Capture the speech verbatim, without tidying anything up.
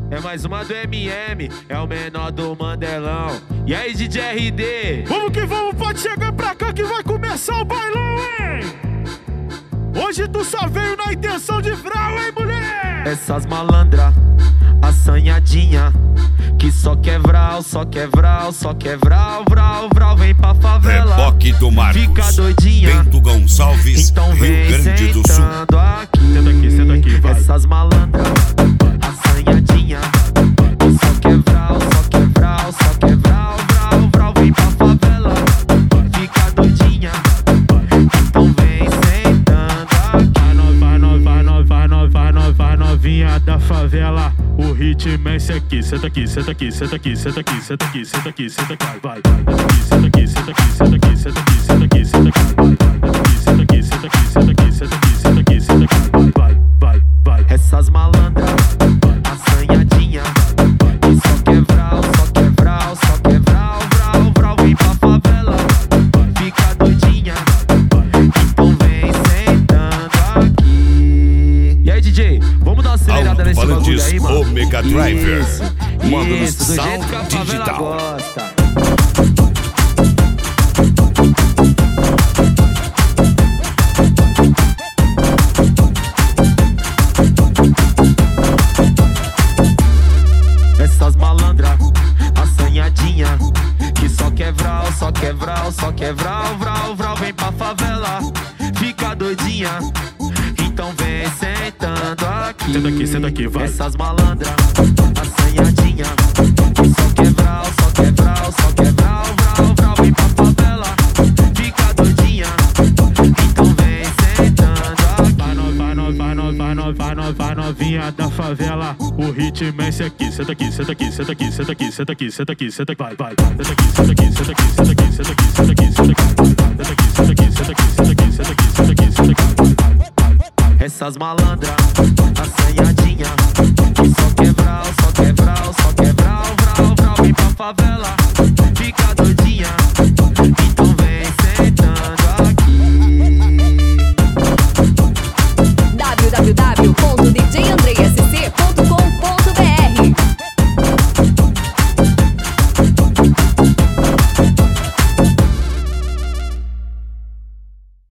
É mais uma do M M, é o menor do Mandelão. E aí, D J R D? Vamos que vamos, pode chegar pra cá que vai começar o bailão, hein? Hoje tu só veio na intenção de vral, hein, mulher? Essas malandra, assanhadinha, que só quer vral, só quer vral, só quer vral, vral, vral. Vem pra favela, Reboque do Marcos, fica doidinha, Bento Gonçalves, então vem Rio Grande do Sul. sentando aqui. Senta aqui, senta aqui, vai. Essas malandra, assanhadinha, que só quer vral, só quer vral, só quer vral, vral, vral. Vem pra favela, fica doidinha, então vem sentando aqui. Vai nós, vai nós, vai nós, vai nós, vai novinha da favela. O ritmo é esse aqui, senta aqui, senta aqui, senta aqui, senta aqui, senta aqui, senta aqui, senta aqui, vai, senta aqui, senta aqui, senta aqui, senta aqui, senta aqui, senta aqui, vai, senta aqui, senta aqui, senta aqui, senta aqui, senta aqui, senta aqui, vai, vai, vai. Essas malandras, assanhadinha, que só quer vral, só quer vral, só quer vral, vral, vral. Vem pra favela, fica doidinha, então vem sentando aqui. E aí, D J, vamos dar uma acelerada nesse bagulho aí, mano? Omega Driver, Isso, modo isso, do sound jeito que a favela digital. gosta. Essas malandra, assanhadinha, que só quer vral, só quer vral, só quer vral, vral, vral. Vem pra favela, fica doidinha, então vem sentando aqui. Senta aqui, senta aqui, vai. Essas malandra, assanhadinha, que só quer vral, só quer vral, só quer vral, vral, vral. Vem pra favela, fica doidinha, então vem sentando aqui. Vai nós, vai nós, vai nós, vai nós, vai nós, vai novinha da favela. O ritmo é esse aqui, senta aqui, senta aqui, senta aqui, senta aqui, senta aqui, senta aqui, senta aqui, vai, vai. Senta aqui, senta aqui, senta aqui, senta aqui, senta aqui, senta aqui, senta aqui, senta aqui, senta aqui, senta aqui, senta aqui, senta aqui, senta aqui, senta aqui. Essas malandra, assanhadinha, que só quer vral, só quer vral, só quer vral, vral, vral. Vem pra favela, fica doidinha,